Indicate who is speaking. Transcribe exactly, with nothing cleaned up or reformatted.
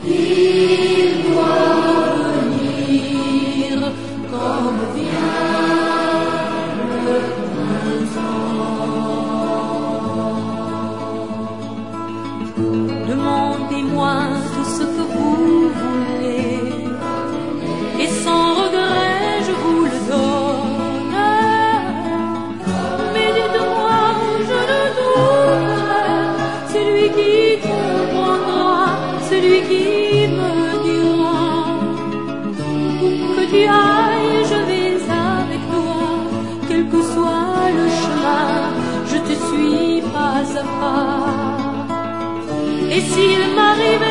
Speaker 1: Il doit venir comme vient le printemps. Demandez-moi tout ce que vous voulez, et sans regret je vous le donne. Mais dites-moi, je ne trouverai celui qui comprendra, celui qui me dira: où que tu ailles, je vais avec toi, quel que soit le chemin, je te suis pas à pas. Et s'il m'arrive